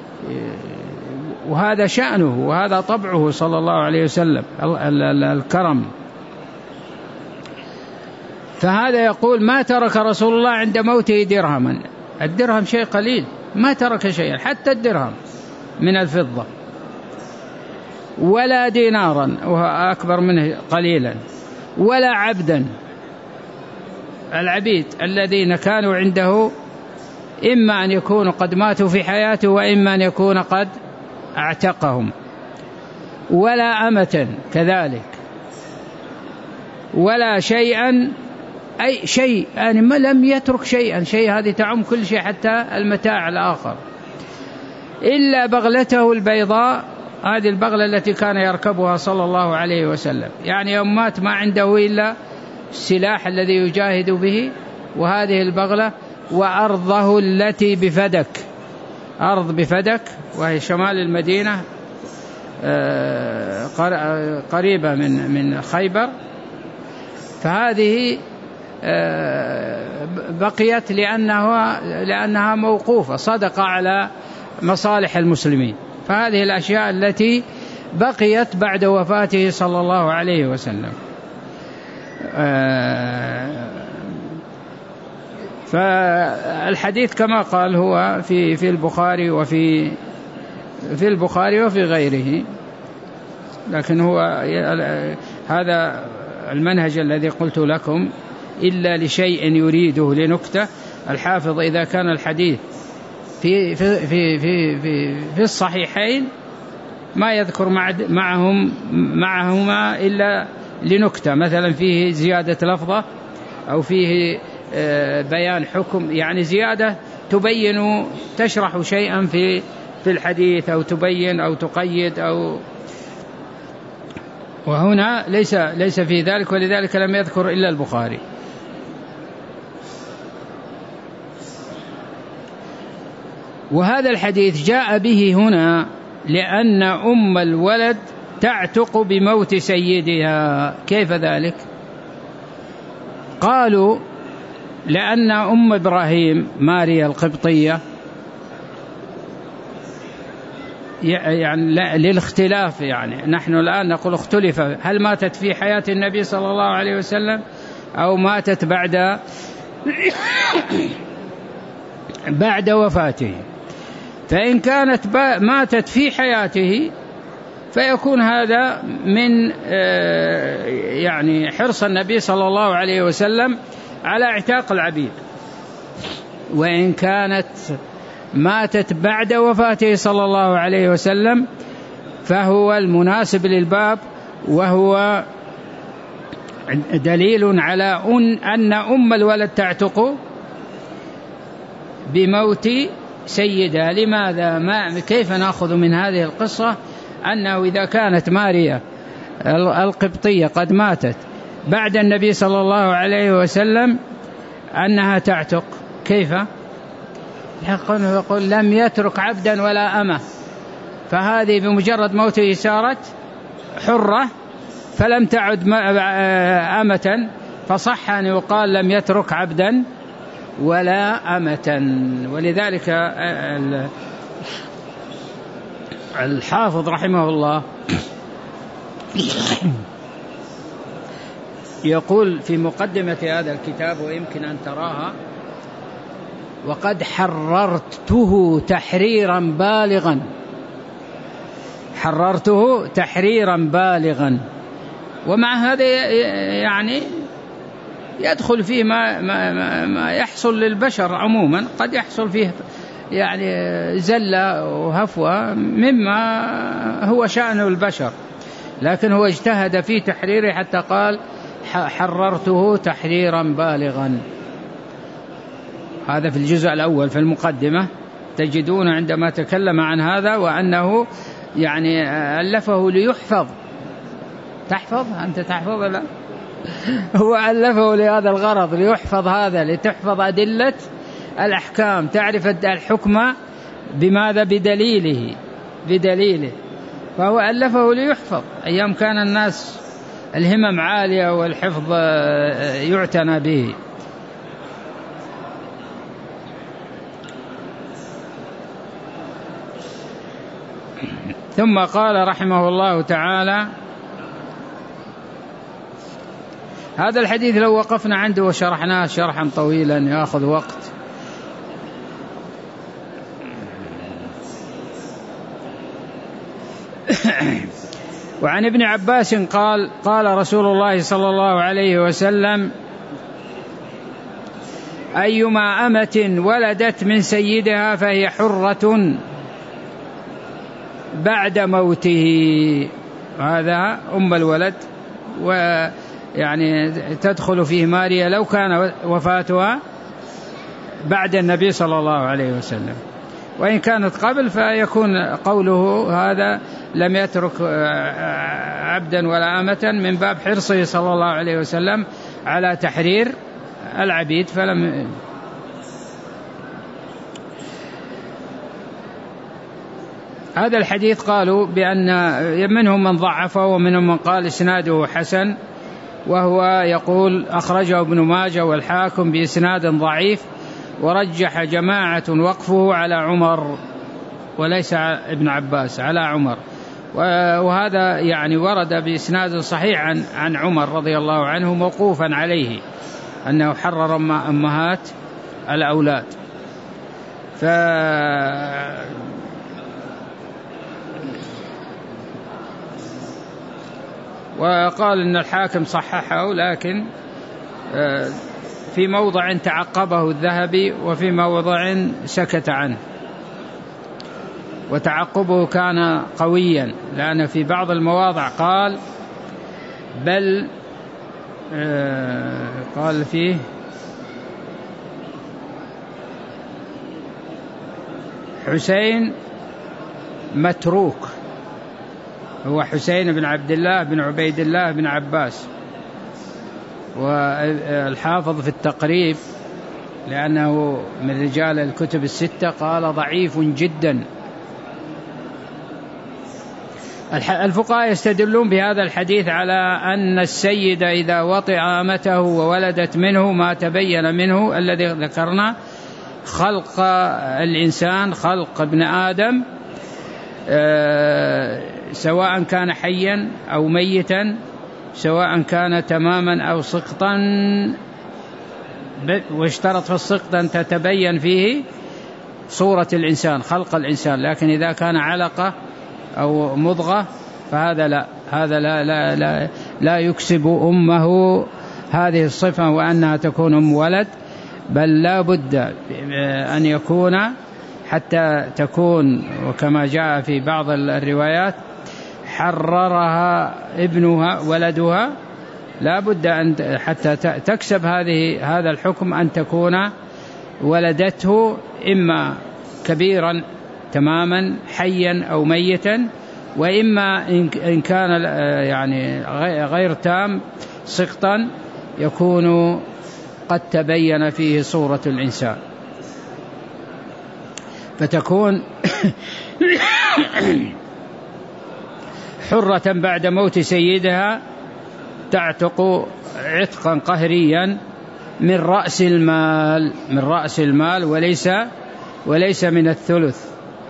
وهذا شأنه وهذا طبعه صلى الله عليه وسلم، الكرم. فهذا يقول: ما ترك رسول الله عند موته درهما. الدرهم شيء قليل، ما ترك شيئا حتى الدرهم من الفضة، ولا دينارا وهو أكبر منه قليلا، ولا عبدا. العبيد الذين كانوا عنده إما أن يكونوا قد ماتوا في حياته وإما أن يكون قد اعتقهم، ولا أمة كذلك، ولا شيئا، أي شيء يعني ما لم يترك شيئا، شيء هذه تعم كل شيء حتى المتاع الآخر، إلا بغلته البيضاء، هذه البغلة التي كان يركبها صلى الله عليه وسلم. يعني يوم مات ما عنده إلا السلاح الذي يجاهد به وهذه البغلة، وأرضه التي بفدك، أرض بفدك وهي شمال المدينة قريبة من من خيبر. فهذه بقيت لأنها لأنها موقوفة صدقة على مصالح المسلمين. فهذه الأشياء التي بقيت بعد وفاته صلى الله عليه وسلم. فالحديث كما قال هو في في البخاري وفي في البخاري وفي غيره، لكن هو هذا المنهج الذي قلت لكم إلا لشيء يريده لنكتة. الحافظ إذا كان الحديث في في في في في, في الصحيحين ما يذكر معهم معهما إلا لنكتة، مثلا فيه زيادة لفظة أو فيه بيان حكم، يعني زيادة تبين تشرح شيئا في في الحديث أو تبين أو تقيد أو، وهنا ليس ليس في ذلك، ولذلك لم يذكر إلا البخاري. وهذا الحديث جاء به هنا لأن أم الولد تعتق بموت سيدها. كيف ذلك؟ قالوا لأن أم إبراهيم ماريا القبطية يعني للاختلاف، يعني نحن الآن نقول اختلف هل ماتت في حياة النبي صلى الله عليه وسلم أو ماتت بعد بعد وفاته. فإن كانت ماتت في حياته فيكون هذا من يعني حرص النبي صلى الله عليه وسلم على اعتاق العبيد. وإن كانت ماتت بعد وفاته صلى الله عليه وسلم فهو المناسب للباب، وهو دليل على أن أم الولد تعتق بموت سيدها. لماذا؟ ما كيف نأخذ من هذه القصة أنه إذا كانت ماريا القبطية قد ماتت بعد النبي صلى الله عليه وسلم أنها تعتق؟ كيف؟ يقول لم يترك عبدا ولا أمة، فهذه بمجرد موته صارت حرة فلم تعد أمة، فصح أن يقال لم يترك عبدا ولا أمة. ولذلك الحافظ رحمه الله يقول في مقدمة هذا الكتاب، ويمكن أن تراها: وقد حررته تحريرا بالغا، حررته تحريرا بالغا. ومع هذا يعني يدخل فيه ما, ما, ما يحصل للبشر عموما، قد يحصل فيه يعني زلة وهفوة مما هو شأن البشر، لكن هو اجتهد في تحريره حتى قال حررته تحريرا بالغا. هذا في الجزء الأول في المقدمة تجدون عندما تكلم عن هذا وأنه يعني ألفه ليحفظ. تحفظ أنت تحفظ؟ لا، هو ألفه لهذا الغرض، ليحفظ هذا، لتحفظ أدلة الأحكام، تعرف الحكم بماذا؟ بدليله بدليله فهو ألفه ليحفظ. أيام كان الناس الهمم عالية والحفظ يعتنى به. ثم قال رحمه الله تعالى: هذا الحديث لو وقفنا عنده وشرحناه شرحا طويلا يأخذ وقت. وعن ابن عباس قال: قال رسول الله صلى الله عليه وسلم: أيما أمة ولدت من سيدها فهي حرة بعد موته. هذا أم الولد، ويعني تدخل فيه ماريا لو كان وفاتها بعد النبي صلى الله عليه وسلم، وإن كانت قبل فيكون قوله هذا لم يترك عبدا ولا أمة من باب حرصه صلى الله عليه وسلم على تحرير العبيد. فلم هذا الحديث قالوا بأن منهم من ضعفه ومنهم من قال إسناده حسن، وهو يقول أخرجه ابن ماجه والحاكم بإسناد ضعيف، ورجح جماعة وقفه على عمر وليس ابن عباس، على عمر. وهذا يعني ورد بإسناد صحيح عن عن عمر رضي الله عنه موقوفا عليه أنه حرر أمهات الأولاد. ف وقال إن الحاكم صححه، لكن في موضع تعقبه الذهبي وفي موضع سكت عنه. وتعقبه كان قويا، لأن في بعض المواضع قال بل آه قال فيه حسين متروك، هو حسين بن عبد الله بن عبيد الله بن عباس. والحافظ في التقريب لأنه من رجال الكتب الستة قال ضعيف جدا. الفقهاء يستدلون بهذا الحديث على أن السيد إذا وطئ أمته وولدت منه ما تبين منه الذي ذكرنا خلق الإنسان، خلق ابن آدم، سواء كان حيا أو ميتا، سواء كان تماما أو سقطا، واشترط في السقط أن تتبين فيه صورة الإنسان، خلق الإنسان. لكن إذا كان علقة أو مضغة فهذا لا، هذا لا, لا, لا, لا يكسب أمه هذه الصفة وأنها تكون أم ولد، بل لا بد أن يكون حتى تكون، وكما جاء في بعض الروايات حررها ابنها ولدها، لا بد أن حتى تكسب هذه هذا الحكم أن تكون ولدته إما كبيرا تماما حيا أو ميتا، وإما إن كان يعني غير تام سقطا يكون قد تبين فيه صورة الإنسان، فتكون حرة بعد موت سيدها تعتق عتقا قهريا من رأس المال، من رأس المال وليس وليس من الثلث،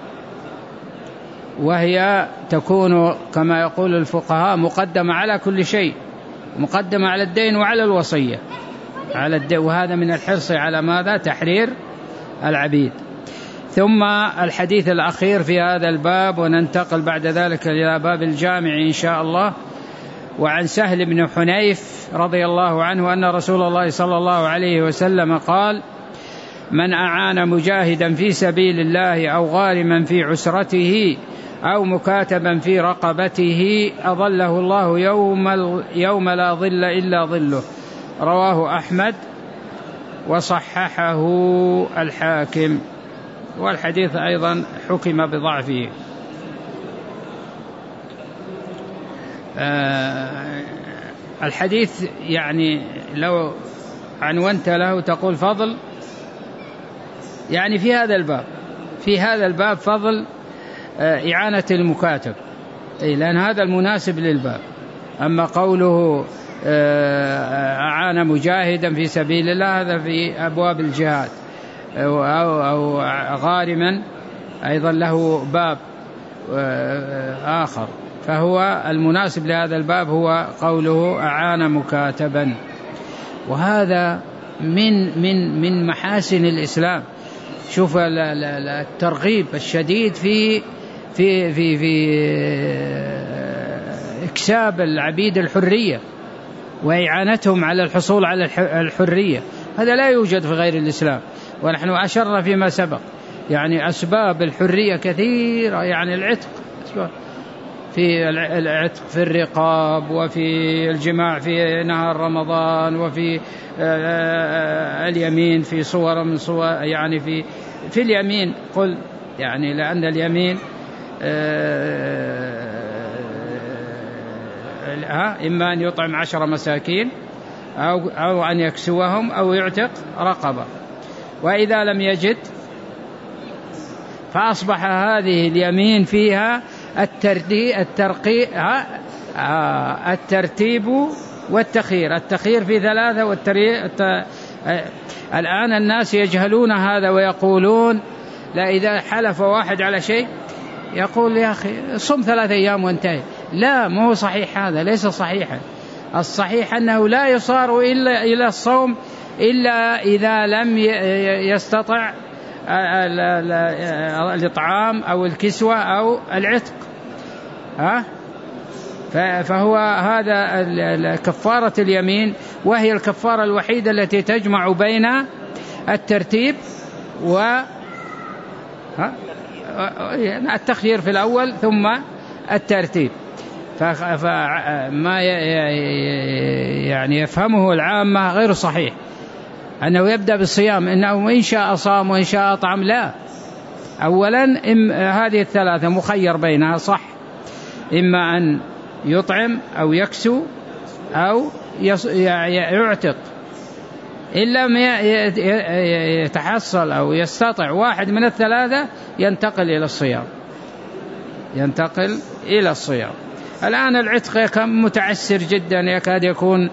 وهي تكون كما يقول الفقهاء مقدمة على كل شيء، مقدمة على الدين وعلى الوصية، على الدين، وهذا من الحرص على ماذا؟ تحرير العبيد. ثم الحديث الأخير في هذا الباب، وننتقل بعد ذلك إلى باب الجامع إن شاء الله. وعن سهل بن حنيف رضي الله عنه أن رسول الله صلى الله عليه وسلم قال: من أعان مجاهدا في سبيل الله أو غارما في عسرته أو مكاتبا في رقبته أظله الله يوم, يوم لا ظل إلا ظله. رواه أحمد وصححه الحاكم، والحديث أيضا حكم بضعفه. آه الحديث يعني لو عنونت له تقول فضل، يعني في هذا الباب في هذا الباب فضل آه إعانة المكاتب، لأن هذا المناسب للباب. أما قوله آه أعان مجاهدا في سبيل الله هذا في أبواب الجهاد، أو, أو, أو غارما أيضا له باب آه آخر، فهو المناسب لهذا الباب هو قوله أعان مكاتبا. وهذا من من من محاسن الإسلام. شوف الترغيب الشديد في في في في إكساب العبيد الحرية وإعانتهم على الحصول على الحرية، هذا لا يوجد في غير الإسلام. ونحن أشرنا فيما سبق يعني أسباب الحرية كثيرة، يعني العتق، في العتق في الرقاب، وفي الجماع في نهار رمضان، وفي اليمين في صور من صور، يعني في في اليمين قل يعني لأن اليمين إما أن يطعم عشر مساكين أو أو أن يكسوهم أو يعتق رقبة. وإذا لم يجد فأصبح هذه اليمين فيها الترقي الترتيب والتخيير. التخيير في ثلاثة والتري... الآن الناس يجهلون هذا ويقولون لا، إذا حلف واحد على شيء يقول يا أخي صم ثلاثة أيام وانتهي. لا، ما هو صحيح، هذا ليس صحيحا. الصحيح أنه لا يصار إلا إلى الصوم إلا إذا لم يستطع الإطعام أو الكسوة أو العتق، ها؟ فهو هذا كفارة اليمين، وهي الكفارة الوحيدة التي تجمع بين الترتيب التخيير في الأول ثم الترتيب. فما يعني يفهمه العامة غير صحيح أنه يبدأ بالصيام، إنه إن شاء صام وإن شاء أطعم. لا، أولا هذه الثلاثة مخير بينها، صح، إما أن يطعم أو يكسو أو يعتق. إن لم يتحصل أو يستطع واحد من الثلاثة ينتقل إلى الصيام، ينتقل إلى الصيام. الآن العتق كم متعسر جدا، يكاد يكون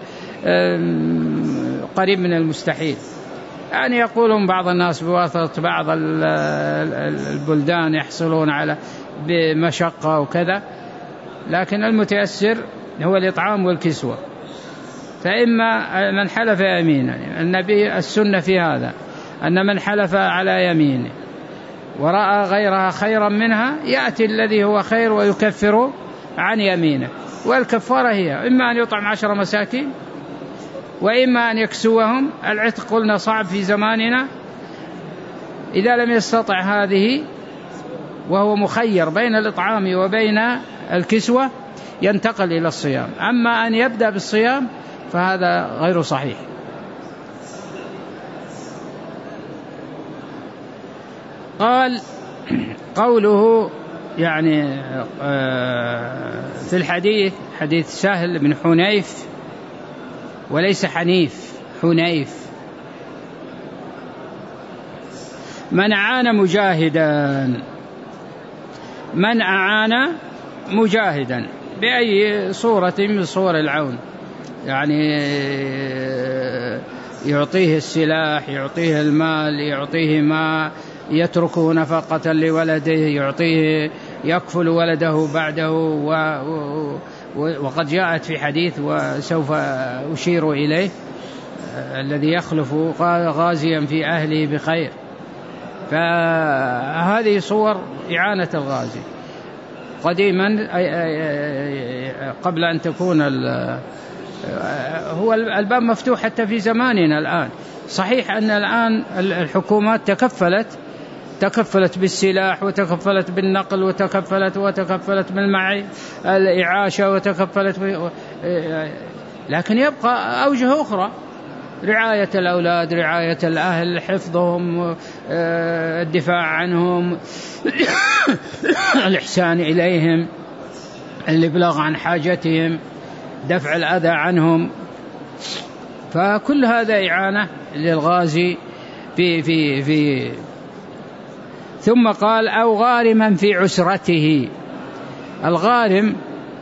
قريب من المستحيل. يعني يقولون بعض الناس بواسطة بعض البلدان يحصلون على بمشقة وكذا، لكن المتيسر هو الإطعام والكسوة. فإما من حلف يمينا، النبي السنة في هذا أن من حلف على يمينه ورأى غيرها خيرا منها يأتي الذي هو خير ويكفر عن يمينه. والكفارة هي إما أن يطعم عشر مساكين وإما أن يكسوهم. العتق قلنا صعب في زماننا، إذا لم يستطع هذه وهو مخير بين الإطعام وبين الكسوة ينتقل إلى الصيام. أما أن يبدأ بالصيام فهذا غير صحيح. قال قوله يعني في الحديث، حديث سهل بن حنيف وليس حنيف، حنيف: من أعان مجاهدا، من أعان مجاهدا بأي صورة من صور العون، يعني يعطيه السلاح، يعطيه المال، يعطيه ما يتركه نفقة لولده، يعطيه يكفل ولده بعده. وقد جاءت في حديث وسوف أشير إليه: الذي يخلف غازيا في أهله بخير. فهذه صور إعانة الغازي قديما قبل أن تكون هو الباب مفتوح حتى في زماننا الآن. صحيح أن الآن الحكومات تكفلت تكفلت بالسلاح وتكفلت بالنقل وتكفلت وتكفلت بالمعي الإعاشة وتكفلت ب... لكن يبقى أوجه أخرى: رعاية الأولاد، رعاية الأهل، حفظهم، الدفاع عنهم، الإحسان إليهم، الإبلاغ عن حاجتهم، دفع الأذى عنهم. فكل هذا إعانة للغازي في في في ثم قال: أو غارما في عسرته. الغارم،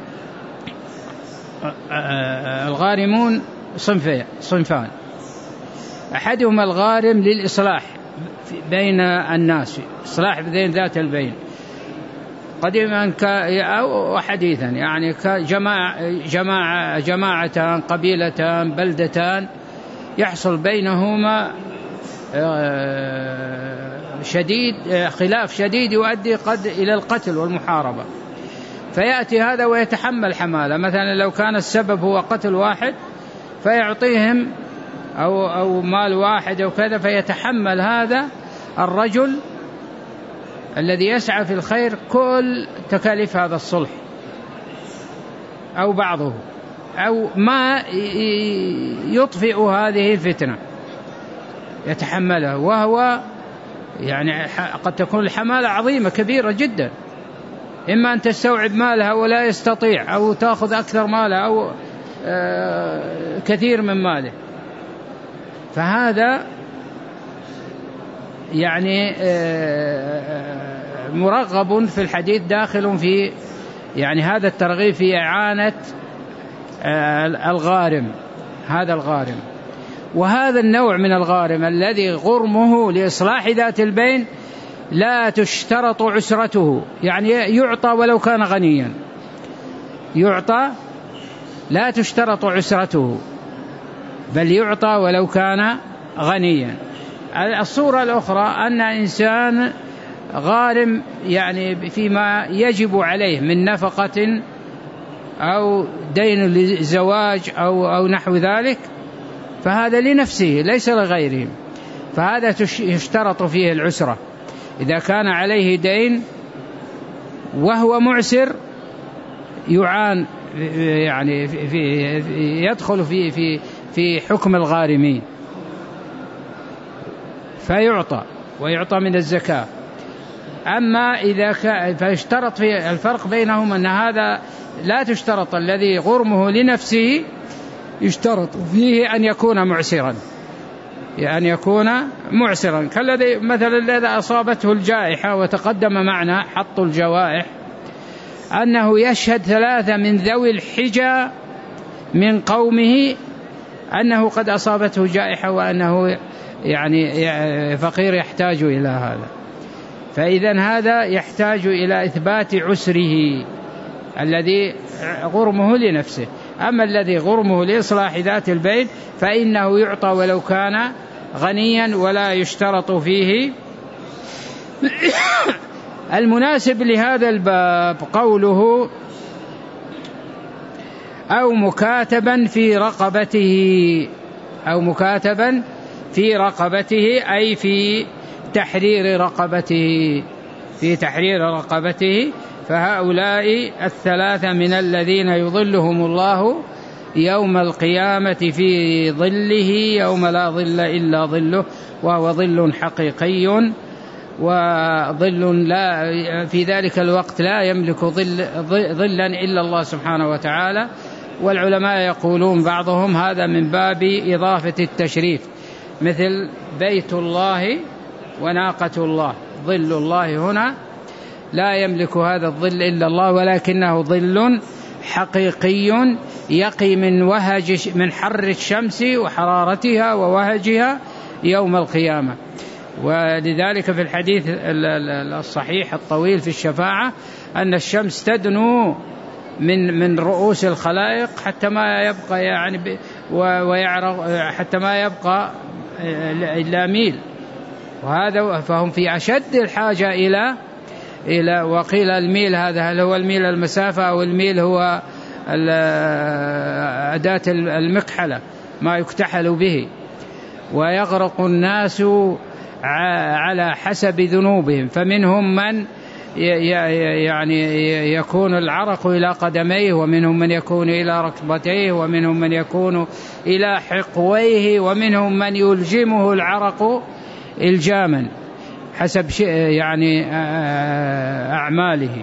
الغارمون صنفان: أحدهما الغارم للإصلاح بين الناس، إصلاح بين ذات البين، قديما أو حديثا، يعني كجماعة جماعة جماعتان، قبيلتان، بلدتان، يحصل بينهما شديد خلاف شديد يؤدي قد إلى القتل والمحاربة، فيأتي هذا ويتحمل حمالة. مثلا لو كان السبب هو قتل واحد فيعطيهم أو, أو مال واحد أو كذا، فيتحمل هذا الرجل الذي يسعى في الخير كل تكاليف هذا الصلح أو بعضه، أو ما يطفئ هذه الفتنة يتحمله، وهو يعني قد تكون الحمالة عظيمة كبيرة جدا، إما أن تستوعب مالها ولا يستطيع، أو تأخذ أكثر مالها أو كثير من ماله. فهذا يعني مرغب في الحديث، داخل في يعني هذا الترغيب في إعانة الغارم، هذا الغارم. وهذا النوع من الغارم الذي غرمه لإصلاح ذات البين لا تشترط عسرته، يعني يعطى ولو كان غنيا، يعطى لا تشترط عسرته، بل يعطى ولو كان غنيا. الصورة الأخرى أن إنسان غارم يعني فيما يجب عليه من نفقة أو دين للزواج أو, أو نحو ذلك، فهذا لنفسه ليس لغيره، فهذا يشترط فيه العسرة. إذا كان عليه دين وهو معسر يعان، يعني في في يدخل في في في حكم الغارمين فيعطى ويعطى من الزكاة. أما إذا كان فيشترط في الفرق بينهم أن هذا لا تشترط الذي غرمه لنفسه، يشترط فيه أن يكون معسرا، أن يكون معسرا كالذي مثلا الذي أصابته الجائحة وتقدم معنا حط الجوائح أنه يشهد ثلاثة من ذوي الحجة من قومه أنه قد أصابته جائحة وأنه يعني فقير يحتاج إلى هذا. فإذا هذا يحتاج إلى إثبات عسره الذي غرمه لنفسه. أما الذي غرمه لإصلاح ذات البين فإنه يعطى ولو كان غنيا ولا يشترط فيه. المناسب لهذا الباب قوله أو مكاتبا في رقبته، أو مكاتبا في رقبته أي في تحرير رقبته، في تحرير رقبته. فهؤلاء الثلاثة من الذين يظلهم الله يوم القيامة في ظله يوم لا ظل إلا ظله، وهو ظل حقيقي، وظل لا في ذلك الوقت لا يملك ظل ظلا إلا الله سبحانه وتعالى. والعلماء يقولون بعضهم هذا من باب إضافة التشريف، مثل بيت الله وناقة الله، ظل الله هنا لا يملك هذا الظل إلا الله، ولكنه ظل حقيقي يقي من وهج من حر الشمس وحرارتها ووهجها يوم القيامة. ولذلك في الحديث الصحيح الطويل في الشفاعة أن الشمس تدنو من من رؤوس الخلائق حتى ما يبقى يعني ويعرض حتى ما يبقى إلا ميل، وهذا فهم في أشد الحاجة إلى إلى وقيل الميل هذا هل هو الميل المسافة أو الميل هو أداة المكحلة ما يكتحل به. ويغرق الناس على حسب ذنوبهم، فمنهم من يعني يكون العرق إلى قدميه، ومنهم من يكون إلى ركبتيه، ومنهم من يكون إلى حقويه، ومنهم من يلجمه العرق إلجاما حسب يعني أعماله.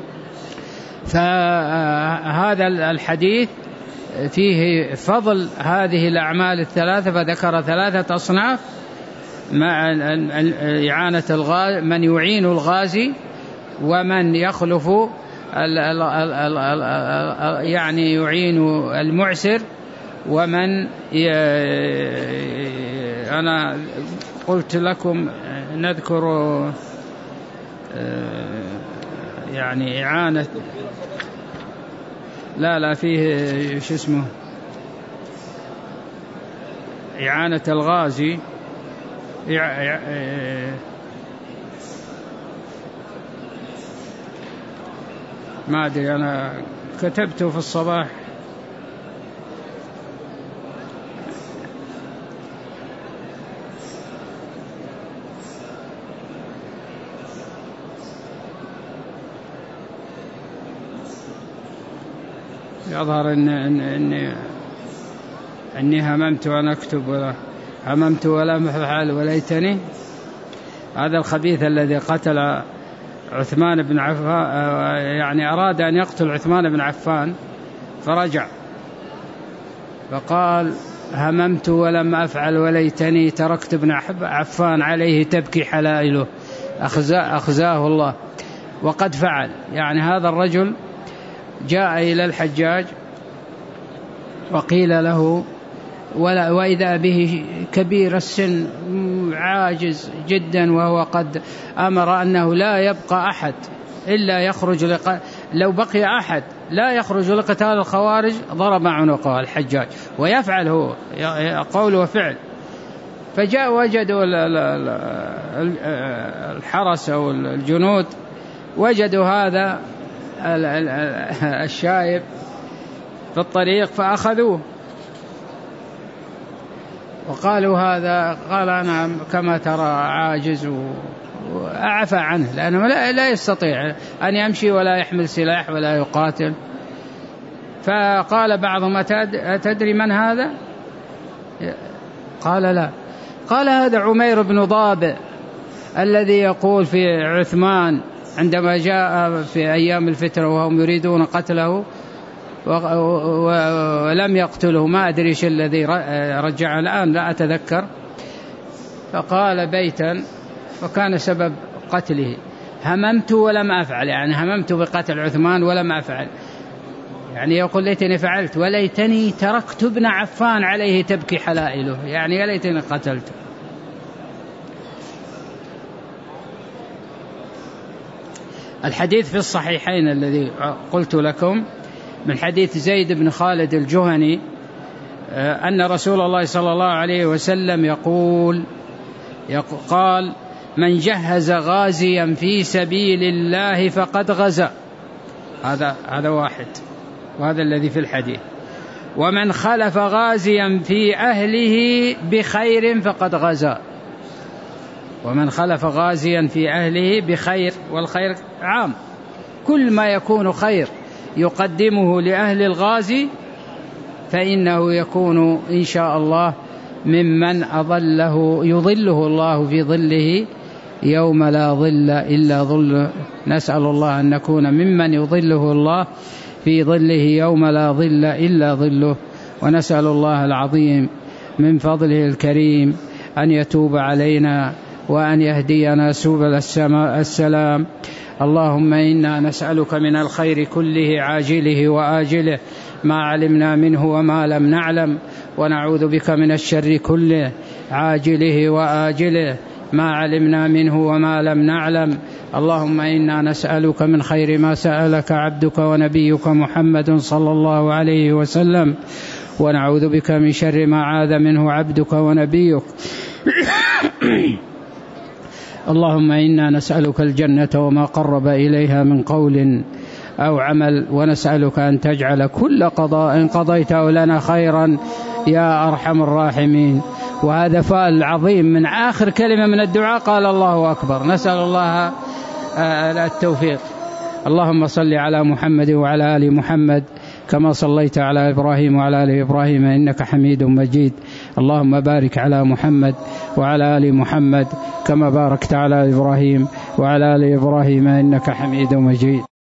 فهذا الحديث فيه فضل هذه الأعمال الثلاثة، فذكر ثلاثة أصناف مع إعانة الغازي، من يعين الغازي، ومن يخلف يعني يعين المعسر، ومن أنا قلت لكم نذكر يعني إعانة لا لا فيه شو اسمه إعانة الغازي ما أدري أنا كتبته في الصباح يظهر إن إني إني هممت وأنا أكتب ولا هممت ولا أفعل وليتني. هذا الخبيث الذي قتل عثمان بن عفان يعني أراد أن يقتل عثمان بن عفان فرجع فقال هممت ولم أفعل وليتني تركت ابن عفان عليه تبكي حلائله، أخزاه الله. وقد فعل. يعني هذا الرجل جاء إلى الحجاج وقيل له ولا وإذا به كبير السن عاجز جدا، وهو قد أمر أنه لا يبقى أحد إلا يخرج لق... لو بقي أحد لا يخرج لقتال الخوارج ضرب عنقه الحجاج، ويفعل هو قول وفعل. فجاء وجدوا الحرس أو الجنود وجدوا هذا الشايب في الطريق فأخذوه وقالوا هذا، قال أنا كما ترى عاجز أعفى عنه لأنه لا يستطيع أن يمشي ولا يحمل سلاح ولا يقاتل. فقال بعضهم أتدري من هذا؟ قال لا. قال هذا عمير بن ضابئ الذي يقول في عثمان عندما جاء في أيام الفترة وهم يريدون قتله ولم يقتله، ما أدري إيش الذي رجع الآن لا أتذكر، فقال بيتا وكان سبب قتله: هممت ولم أفعل، يعني هممت بقتل عثمان ولم أفعل، يعني يقول ليتني فعلت وليتني تركت ابن عفان عليه تبكي حلائله، يعني يا ليتني قتلته. الحديث في الصحيحين الذي قلت لكم من حديث زيد بن خالد الجهني أن رسول الله صلى الله عليه وسلم يقول قال: من جهز غازيا في سبيل الله فقد غزا. هذا هذا واحد، وهذا الذي في الحديث. ومن خلف غازيا في أهله بخير فقد غزا. ومن خلف غازيا في أهله بخير، والخير عام، كل ما يكون خير يقدمه لأهل الغازي فإنه يكون إن شاء الله ممن أظله يظله الله في ظله يوم لا ظل إلا ظله. نسأل الله أن نكون ممن يظله الله في ظله يوم لا ظل إلا ظله. ونسأل الله العظيم من فضله الكريم أن يتوب علينا وأن يهدينا سبل السلام. اللهم إنا نسألك من الخير كله عاجله وآجله ما علمنا منه وما لم نعلم، ونعوذ بك من الشر كله عاجله وآجله ما علمنا منه وما لم نعلم. اللهم إنا نسألك من خير ما سألك عبدك ونبيك محمد صلى الله عليه وسلم، ونعوذ بك من شر ما عاذ منه عبدك ونبيك. اللهم إنا نسألك الجنة وما قرب إليها من قول أو عمل، ونسألك أن تجعل كل قضاء قضيته لنا خيرا يا أرحم الراحمين. وهذا فعل عظيم من آخر كلمة من الدعاء قال الله أكبر. نسأل الله التوفيق. اللهم صل على محمد وعلى آل محمد كما صليت على إبراهيم وعلى آل إبراهيم إنك حميد مجيد. اللهم بارك على محمد وعلى آل محمد كما باركت على إبراهيم وعلى آل إبراهيم إنك حميد مجيد.